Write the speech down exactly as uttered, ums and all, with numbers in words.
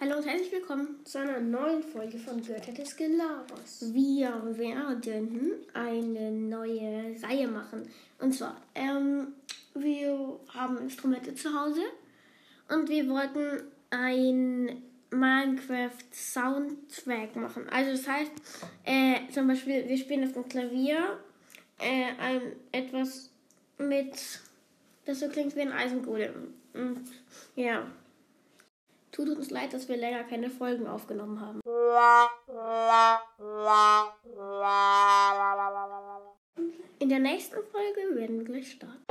Hallo und herzlich willkommen zu einer neuen Folge von Götter des Gelabers. Wir werden eine neue Reihe machen. Und zwar, ähm, wir haben Instrumente zu Hause und wir wollten ein Minecraft-Soundtrack machen. Also das heißt, äh, zum Beispiel, wir spielen auf dem Klavier äh, ein, etwas mit, das so klingt wie ein Eisengolem. Und ja. Tut uns leid, dass wir länger keine Folgen aufgenommen haben. In der nächsten Folge werden wir gleich starten.